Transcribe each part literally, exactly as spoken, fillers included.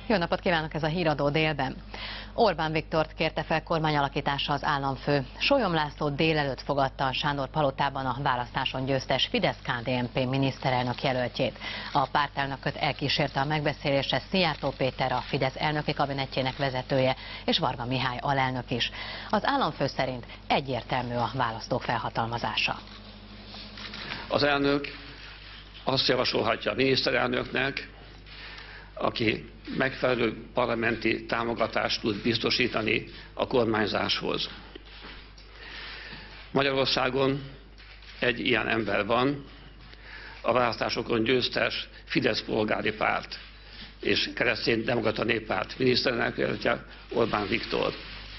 Jó napot kívánok, ez a Híradó délben. Orbán Viktort kérte fel kormányalakításra az államfő. Sólyom László délelőtt fogadta a Sándor palotában a választáson győztes Fidesz-ká dé en pé miniszterelnök jelöltjét. A pártelnököt elkísérte a megbeszélésre Szijjártó Péter, a Fidesz elnöki kabinetjének vezetője, és Varga Mihály alelnök is. Az államfő szerint egyértelmű a választók felhatalmazása. Az elnök azt javasolhatja a miniszterelnöknek, aki megfelelő parlamenti támogatást tud biztosítani a kormányzáshoz. Magyarországon egy ilyen ember van, a választásokon győztes Fidesz polgári párt és Kereszténydemokrata Néppárt miniszterelnökjelöltje Orbán Viktor.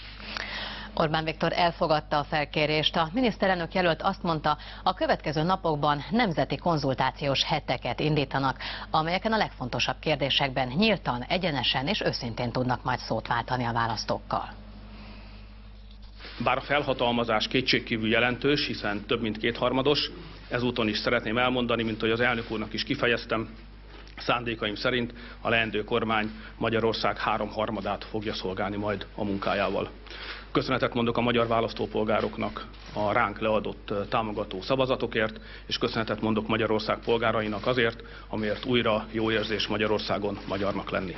Orbán Viktor elfogadta a felkérést. A miniszterelnök jelölt azt mondta, a következő napokban nemzeti konzultációs heteket indítanak, amelyeken a legfontosabb kérdésekben nyíltan, egyenesen és őszintén tudnak majd szót váltani a választókkal. Bár a felhatalmazás kétségkívül jelentős, hiszen több mint kétharmados, ezúton is szeretném elmondani, mint hogy az elnök úrnak is kifejeztem, szándékaim szerint a leendő kormány Magyarország háromharmadát fogja szolgálni majd a munkájával. Köszönetet mondok a magyar választópolgároknak a ránk leadott támogató szavazatokért, és köszönetet mondok Magyarország polgárainak azért, amiért újra jó érzés Magyarországon magyarnak lenni.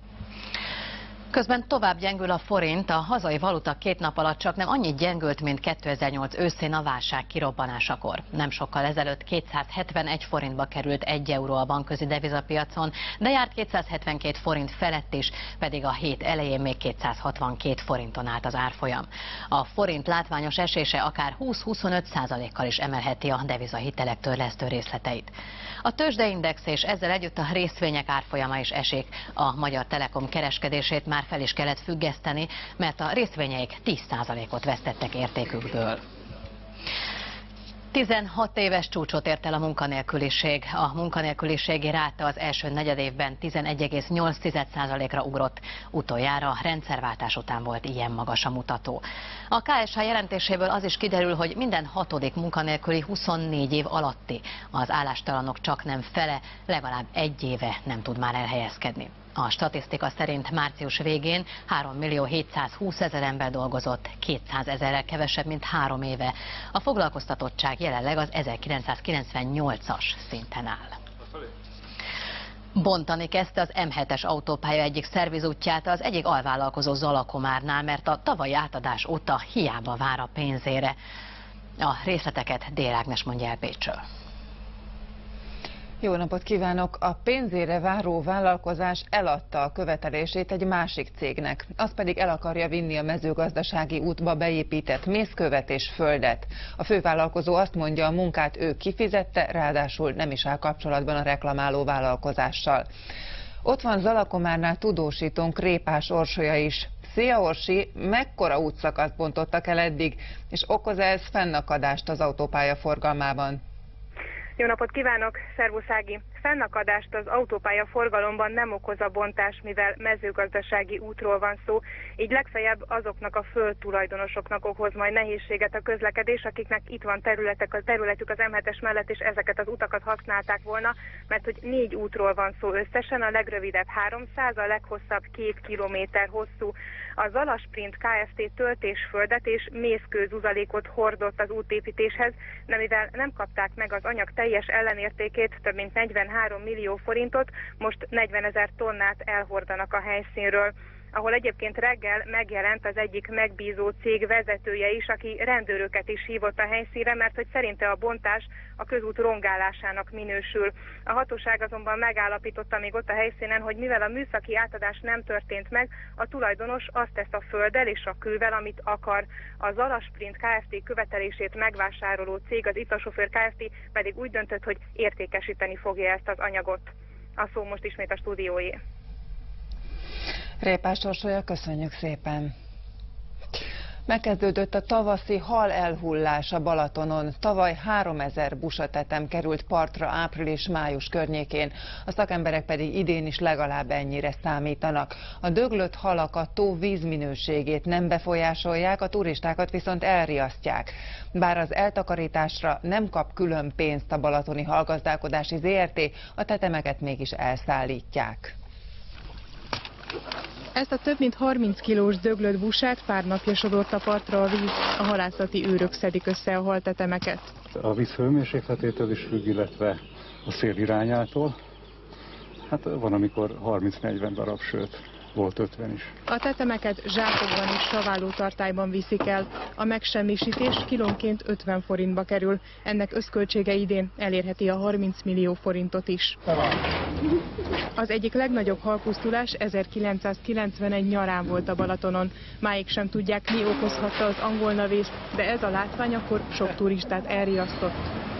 Közben tovább gyengül a forint, a hazai valuta két nap alatt csak nem annyit gyengült, mint kétezer-nyolc őszén a válság kirobbanásakor. Nem sokkal ezelőtt kétszázhetvenegy forintba került egy euró a bankközi devizapiacon, de járt kétszázhetvenkét forint felett is, pedig a hét elején még kétszázhatvankét forinton állt az árfolyam. A forint látványos esése akár húsz-huszonöt százalékkal is emelheti a devizahitelek törlesztő részleteit. A tőzsdeindex és ezzel együtt a részvények árfolyama is esik. A Magyar Telekom kereskedését már fel is kellett függeszteni, mert a részvényeik tíz százalékot vesztettek értékükből. tizenhat éves csúcsot ért el a munkanélküliség. A munkanélküliségi ráta az első negyedévben tizenegy egész nyolc százalékra ugrott. Utoljára a rendszerváltás után volt ilyen magas a mutató. A ká es há jelentéséből az is kiderül, hogy minden hatodik munkanélküli huszonnégy év alatti. Az állástalanok csak nem fele, legalább egy éve nem tud már elhelyezkedni. A statisztika szerint március végén három millió hétszázhúszezer ember dolgozott, kétszázezerrel kevesebb, mint három éve. A foglalkoztatottság jelenleg az ezerkilencszázkilencvennyolcas szinten áll. Bontani kezdte az em hetes autópálya egyik szervizútját az egyik alvállalkozó Zalakomárnál, mert a tavalyi átadás óta hiába vár a pénzére. A részleteket Dél Ágnes mondja el Pécsről. Jó napot kívánok! A pénzére váró vállalkozás eladta a követelését egy másik cégnek, az pedig el akarja vinni a mezőgazdasági útba beépített mészkövet és földet. A fővállalkozó azt mondja, a munkát ő kifizette, ráadásul nem is áll kapcsolatban a reklamáló vállalkozással. Ott van Zalakomárnál tudósítónk Répás Orsolya is. Szia Orsi, mekkora útszakaszt bontottak el eddig, és okoz -e ez fennakadást az autópálya forgalmában? Jó napot kívánok, szervusz Ági! Fennakadást az autópálya forgalomban nem okoz a bontás, mivel mezőgazdasági útról van szó, így legfeljebb azoknak a földtulajdonosoknak okoz majd nehézséget a közlekedés, akiknek itt van területek, a területük az em hetes mellett, és ezeket az utakat használták volna, mert hogy négy útról van szó összesen, a legrövidebb háromszáz, a leghosszabb két kilométer hosszú. A Zalasprint Kft. Töltésföldet és mészkőzuzalékot hordott az útépítéshez, de mivel nem kapták meg az anyag teljes ellenértékét, több mint negyvenhárom millió forintot, most negyvenezer tonnát elhordanak a helyszínről, ahol egyébként reggel megjelent az egyik megbízó cég vezetője is, aki rendőröket is hívott a helyszínre, mert hogy szerinte a bontás a közút rongálásának minősül. A hatóság azonban megállapította még ott a helyszínen, hogy mivel a műszaki átadás nem történt meg, a tulajdonos azt tesz a földdel és a kővel, amit akar. A Zalasprint Kft. Követelését megvásároló cég, az Itasofőr Kft. Pedig úgy döntött, hogy értékesíteni fogja ezt az anyagot. A szó most ismét a stúdióé. Répás Orsolya, köszönjük szépen! Megkezdődött a tavaszi hal elhullás a Balatonon. Tavaly háromezer busatetem került partra április-május környékén, a szakemberek pedig idén is legalább ennyire számítanak. A döglött halak a tó vízminőségét nem befolyásolják, a turistákat viszont elriasztják. Bár az eltakarításra nem kap külön pénzt a Balatoni Halgazdálkodási zé er té, a tetemeket mégis elszállítják. Ezt a több mint harminc kilós döglött busát pár napja sodorta partra a víz. A halászati őrök szedik össze a haltetemeket. A víz hőmérsékletétől is függ, illetve a szél irányától. Hát van, amikor harminc-negyven darab, sőt, volt ötven is. A tetemeket zsákokban és saváló tartályban viszik el. A megsemmisítés kilónként ötven forintba kerül. Ennek összköltsége idén elérheti a harminc millió forintot is. Az egyik legnagyobb halpusztulás ezerkilencszázkilencvenegy nyarán volt a Balatonon. Máig sem tudják, mi okozhatta az angolnavészt, de ez a látvány akkor sok turistát elriasztott.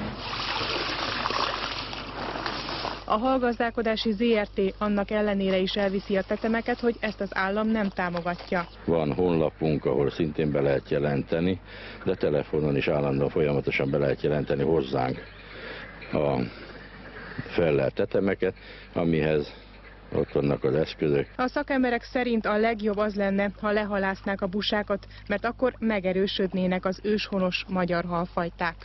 A halgazdálkodási zé er té annak ellenére is elviszi a tetemeket, hogy ezt az állam nem támogatja. Van honlapunk, ahol szintén be lehet jelenteni, de telefonon is állandóan folyamatosan be lehet jelenteni hozzánk a fellelt tetemeket, amihez ott vannak az eszközök. A szakemberek szerint a legjobb az lenne, ha lehalásznák a busákat, mert akkor megerősödnének az őshonos magyar halfajták.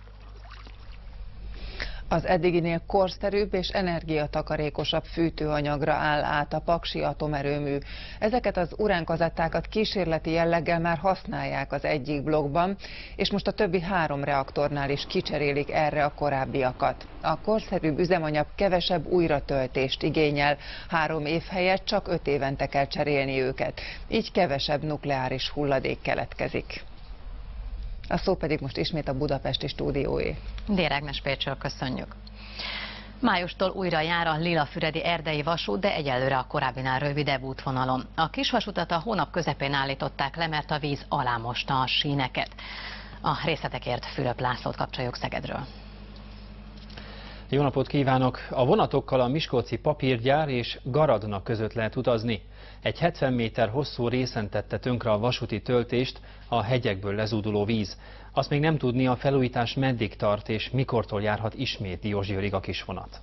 Az eddiginél korszerűbb és energiatakarékosabb fűtőanyagra áll át a paksi atomerőmű. Ezeket az uránkazettákat kísérleti jelleggel már használják az egyik blokkban, és most a többi három reaktornál is kicserélik erre a korábbiakat. A korszerűbb üzemanyag kevesebb újratöltést igényel, három év helyett csak öt évente kell cserélni őket, így kevesebb nukleáris hulladék keletkezik. A szó pedig most ismét a budapesti stúdióé. Dér Ágnes Pécsről köszönjük. Májustól újra jár a Lilafüredi erdei vasút, de egyelőre a korábbinál rövidebb útvonalon. A kisvasutat a hónap közepén állították le, mert a víz alámosta a síneket. A részletekért Fülöp Lászlót kapcsoljuk Szegedről. Jó napot kívánok! A vonatokkal a miskolci papírgyár és Garadna között lehet utazni. Egy hetven méter hosszú részen tette tönkre a vasúti töltést a hegyekből lezúduló víz. Azt még nem tudni, a felújítás meddig tart és mikortól járhat ismét Diósgyőrig a kisvonat.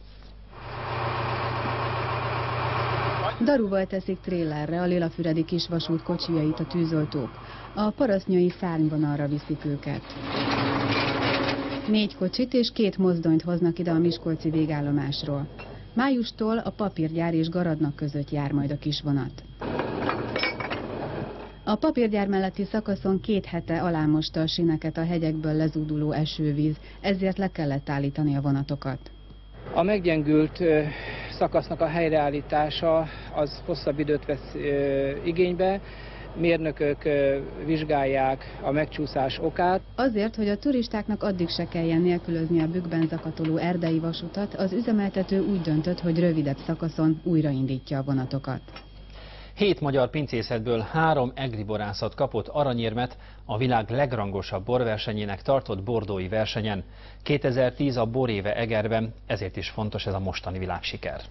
Daruval teszik trélerre a Lilafüredi kisvasút kocsijait a tűzoltók. A parasznyai szárnyvonalra viszik őket. Négy kocsit és két mozdonyt hoznak ide a miskolci végállomásról. Májustól a papírgyár és Garadna között jár majd a kisvonat. A papírgyár melletti szakaszon két hete alámosta a síneket a hegyekből lezúduló esővíz, ezért le kellett állítani a vonatokat. A meggyengült szakasznak a helyreállítása az hosszabb időt vesz igénybe. Mérnökök vizsgálják a megcsúszás okát. Azért, hogy a turistáknak addig se kelljen nélkülözni a bükkben zakatoló erdei vasutat, az üzemeltető úgy döntött, hogy rövidebb szakaszon újraindítja a vonatokat. Hét magyar pincészetből három egri borászat kapott aranyérmet a világ legrangosabb borversenyének tartott bordói versenyen. kétezer-tíz a boréve Egerben, ezért is fontos ez a mostani világsiker.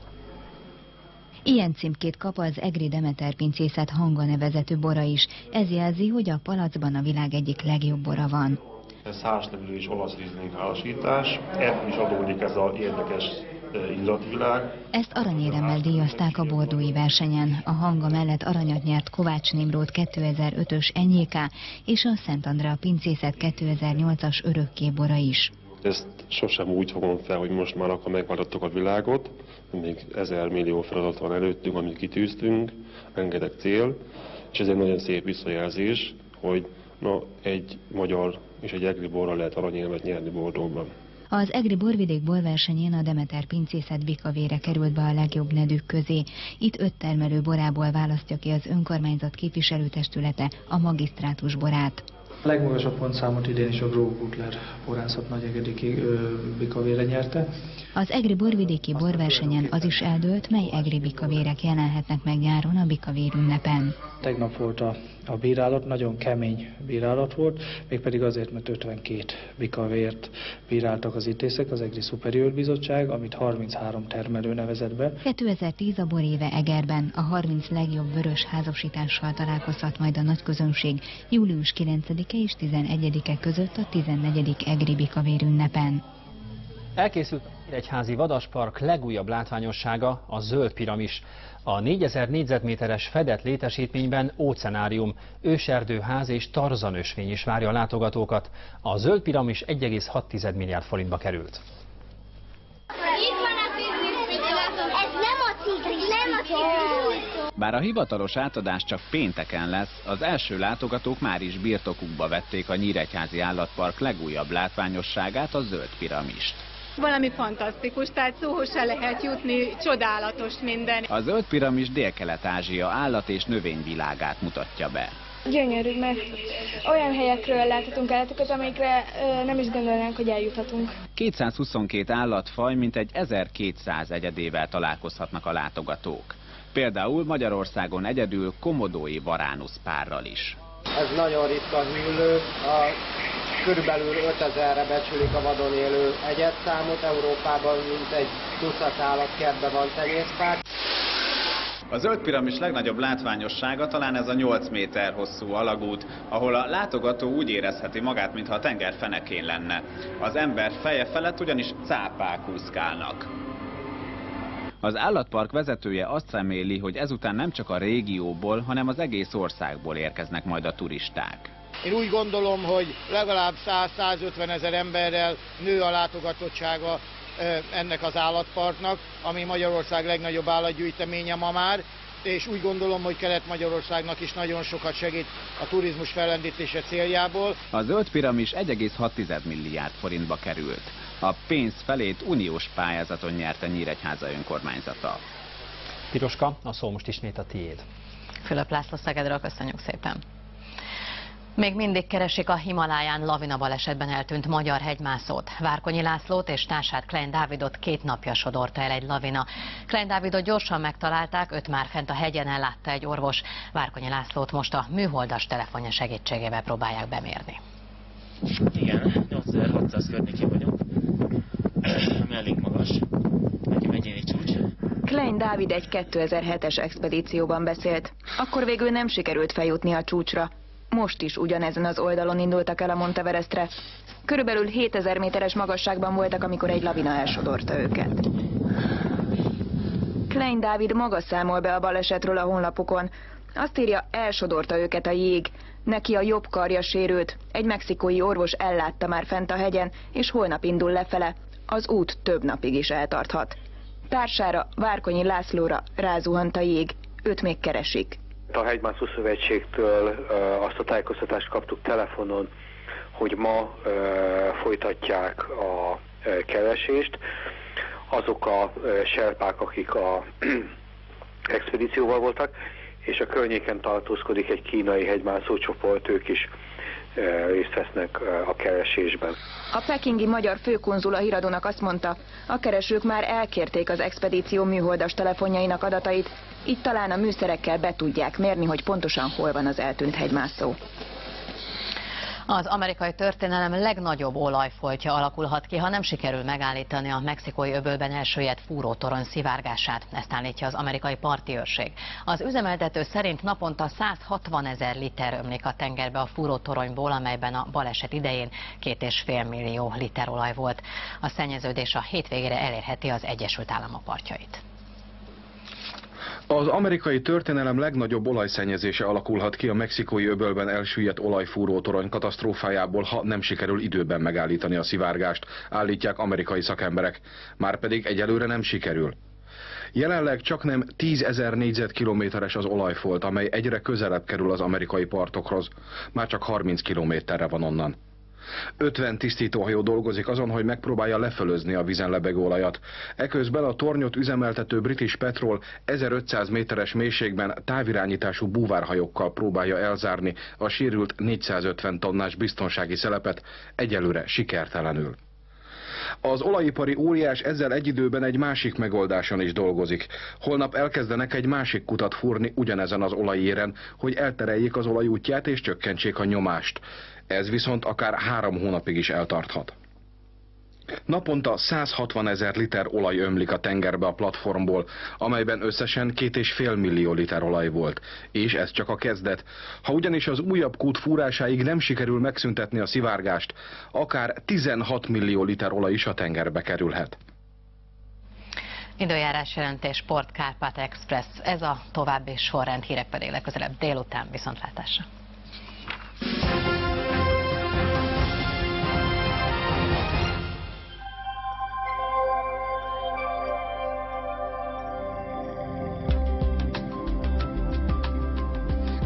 Ilyen címkét kap az egri Demeter pincészet Hanga nevezetű bora is. Ez jelzi, hogy a palacban a világ egyik legjobb bora van. Ez házlevelű és olasz rizling házasítás, ebből is adódik ez az érdekes illatvilág. Ezt aranyéremmel díjazták a bordói versenyen. A Hanga mellett aranyat nyert Kovács Nimród kétezer-ötös Enyéká és a Szent Andrea pincészet kétezer-nyolcas örökké bora is. Ezt sosem úgy fogom fel, hogy most már akkor megváltottuk a világot, még ezer millió feladat van előttünk, amit kitűztünk, rengeteg cél, és ez egy nagyon szép visszajelzés, hogy na, egy magyar és egy egri borral lehet aranyérmet nyerni Bordóban. Az egri borvidék borversenyén a Demeter pincészet bikavére került be a legjobb nedűk közé. Itt öt termelő borából választja ki az önkormányzat képviselőtestülete a magisztrátus borát. A legmagasabb pontszámot idén is a Gróf Butler borászat nagyegedi bikavére nyerte. Az egri borvidéki borversenyen az is eldőlt, mely egri bikavérek jelenhetnek meg nyáron a bikavér ünnepen. Tegnap volt a, a bírálat, nagyon kemény bírálat volt, mégpedig azért, mert ötvenkét bikavért bíráltak az ítészek, az Egri Superior Bizottság, amit harminchárom termelő nevezett be. kétezer-tíz a boréve Egerben a harminc legjobb vörös házasítással találkozhat majd a nagy közönség július kilencedike és tizenegyedike között a tizennegyedik egri bikavér ünnepen. Elkészült a Nyíregyházi Vadaspark legújabb látványossága, a Zöld Piramis. A négyezer négyzetméteres fedett létesítményben óceánárium, őserdőház és tarzanösvény is várja a látogatókat. A Zöld Piramis egy egész hat milliárd forintba került. Itt van a tigris, ez nem a tigris, nem a tigris. Bár a hivatalos átadás csak pénteken lesz, az első látogatók már is birtokukba vették a Nyíregyházi Állatpark legújabb látványosságát, a Zöld Piramist. Valami fantasztikus, tehát szóhoz se lehet jutni, csodálatos minden. A Zöld Piramis Dél-Kelet-Ázsia állat- és növényvilágát mutatja be. Gyönyörű, mert olyan helyekről láthatunk állatokat, amikre ö, nem is gondolnánk, hogy eljuthatunk. kétszázhuszonkét állatfaj mintegy ezerkétszáz egyedével találkozhatnak a látogatók. Például Magyarországon egyedül komodói varánusz párral is. Ez nagyon ritka hüllő, a körülbelül ötezerre becsülik a vadon élő egyedszámot, Európában mintegy tucat állatkertben van tenyészpár. A Zöld Piramis legnagyobb látványossága talán ez a nyolc méter hosszú alagút, ahol a látogató úgy érezheti magát, mintha a tenger fenekén lenne. Az ember feje felett ugyanis cápák úszkálnak. Az állatpark vezetője azt reméli, hogy ezután nem csak a régióból, hanem az egész országból érkeznek majd a turisták. Én úgy gondolom, hogy legalább száz-százötven ezer emberrel nő a látogatottsága ennek az állatparknak, ami Magyarország legnagyobb állatgyűjteménye ma már, és úgy gondolom, hogy Kelet-Magyarországnak is nagyon sokat segít a turizmus fellendítése céljából. A Zöld Piramis egy egész hat milliárd forintba került. A pénz felét uniós pályázaton nyerte Nyíregyháza önkormányzata. Piroska, a szó most ismét a tiéd. Fülöp László Szegedről, köszönjük szépen. Még mindig keresik a Himaláján lavina balesetben eltűnt magyar hegymászót. Várkonyi Lászlót és társát Klein Dávidot két napja sodorta el egy lavina. Klein Dávidot gyorsan megtalálták, őt már fent a hegyen ellátta egy orvos. Várkonyi Lászlót most a műholdas telefonja segítségével próbálják bemérni. Igen, nyolcezer-hatszáz környékén vagyok, ami elég magas, nekem egyéni csúcs. Klein Dávid egy kétezer-hetes expedícióban beszélt. Akkor végül nem sikerült feljutni a csúcsra. Most is ugyanezen az oldalon indultak el a Monteverestre. Körülbelül hétezer méteres magasságban voltak, amikor egy lavina elsodorta őket. Klein Dávid maga számol be a balesetről a honlapukon. Azt írja, elsodorta őket a jég. Neki a jobb karja sérült. Egy mexikói orvos ellátta már fent a hegyen, és holnap indul lefele. Az út több napig is eltarthat. Társára, Várkonyi Lászlóra rázuhant a jég. Őt még keresik. A Hegymászó Szövetségtől azt a tájékoztatást kaptuk telefonon, hogy ma folytatják a keresést. Azok a serpák, akik a expedícióval voltak, és a környéken tartózkodik egy kínai hegymászó csoport, ők is részt vesznek a keresésben. A pekingi magyar főkonzul a híradónak azt mondta, a keresők már elkérték az expedíció műholdas telefonjainak adatait, így talán a műszerekkel be tudják mérni, hogy pontosan hol van az eltűnt hegymászó. Az amerikai történelem legnagyobb olajfoltja alakulhat ki, ha nem sikerül megállítani a mexikói öbölben elsüllyedt fúrótorony szivárgását. Ezt állítja az amerikai parti őrség. Az üzemeltető szerint naponta százhatvanezer liter ömlik a tengerbe a fúrótoronyból, amelyben a baleset idején két és fél millió liter olaj volt. A szennyeződés a hétvégére elérheti az Egyesült Államok partjait. Az amerikai történelem legnagyobb olajszennyezése alakulhat ki a mexikói öbölben elsüllyedt olajfúrótorony katasztrófájából, ha nem sikerül időben megállítani a szivárgást, állítják amerikai szakemberek. Márpedig egyelőre nem sikerül. Jelenleg csaknem tízezer négyzetkilométeres az olajfolt, amely egyre közelebb kerül az amerikai partokhoz. Már csak harminc kilométerre van onnan. ötven tisztítóhajó dolgozik azon, hogy megpróbálja lefölözni a vízen lebegő olajat. Eközben a tornyot üzemeltető British Petrol ezerötszáz méteres mélységben távirányítású búvárhajókkal próbálja elzárni a sérült négyszázötven tonnás biztonsági szelepet, egyelőre sikertelenül. Az olajipari óriás ezzel egy időben egy másik megoldáson is dolgozik. Holnap elkezdenek egy másik kutat fúrni ugyanezen az olajéren, hogy eltereljék az olaj útját és csökkentsék a nyomást. Ez viszont akár három hónapig is eltarthat. Naponta százhatvanezer liter olaj ömlik a tengerbe a platformból, amelyben összesen két és fél millió liter olaj volt. És ez csak a kezdet. Ha ugyanis az újabb kút fúrásáig nem sikerül megszüntetni a szivárgást, akár tizenhat millió liter olaj is a tengerbe kerülhet. Időjárás jelentés, Sport Kárpát Express. Ez a további sorrend, hírek pedig legközelebb délután. Viszontlátásra!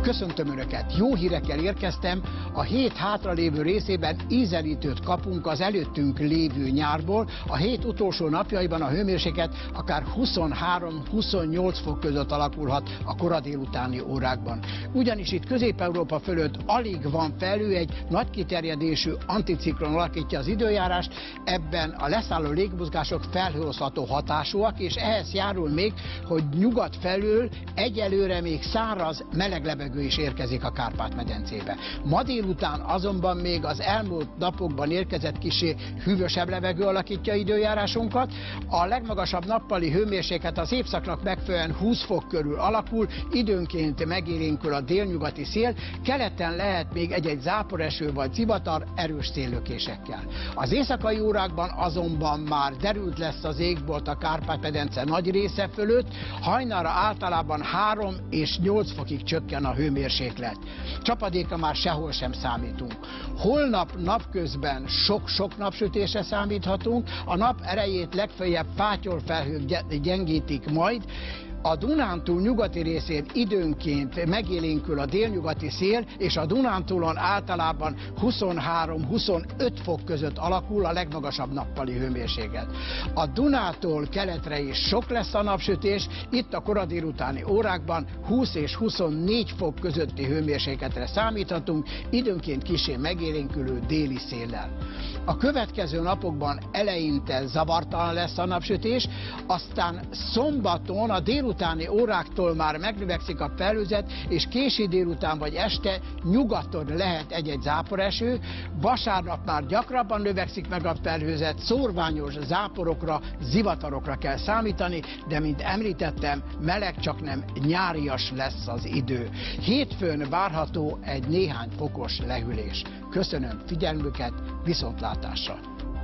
Köszöntöm Önöket! Jó hírekkel érkeztem, a hét hátralévő részében ízelítőt kapunk az előttünk lévő nyárból. A hét utolsó napjaiban a hőmérséklet akár huszonhárom-huszonnyolc fok között alakulhat a kora délutáni órákban. Ugyanis itt Közép-Európa fölött alig van felhő, egy nagy kiterjedésű anticiklon alakítja az időjárást, ebben a leszálló légmozgások felhőoszlató hatásúak, és ehhez járul még, hogy nyugat felől egyelőre még száraz, meleg levegő is érkezik a Kárpát-medencébe. Ma délután azonban még az elmúlt napokban érkezett kissé hűvösebb levegő alakítja időjárásunkat. A legmagasabb nappali hőmérséklet az évszaknak megfelelően húsz fok körül alakul, időnként megélénkül a délnyugati szél, keleten lehet még egy-egy záporeső vagy zivatar erős széllökésekkel. Az éjszakai órákban azonban már derült lesz az égbolt a Kárpát-medence nagy része fölött, hajnalra általában három és nyolc fokig csökken a hőmérséklet. Csapadékra már sehol sem számítunk. Holnap napközben sok-sok napsütésre számíthatunk, a nap erejét legfeljebb fátyolfelhők gyengítik majd. A Dunántúl nyugati részén időnként megélénkül a délnyugati szél, és a Dunántúlon általában huszonhárom-huszonöt fok között alakul a legmagasabb nappali hőmérséklet. A Dunától keletre is sok lesz a napsütés, itt a kora délutáni órákban húsz és huszonnégy fok közötti hőmérsékletre számíthatunk, időnként kissé megélénkülő déli széllel. A következő napokban eleinte zavartalan lesz a napsütés, aztán szombaton a délutáni óráktól már megnövekszik a felhőzet, és késő délután vagy este nyugaton lehet egy-egy záporeső. Vasárnap már gyakrabban növekszik meg a felhőzet, szórványos záporokra, zivatarokra kell számítani, de mint említettem, meleg, csak nem nyárias lesz az idő. Hétfőn várható egy néhány fokos lehűlés. Köszönöm figyelmüket, viszontlátásra!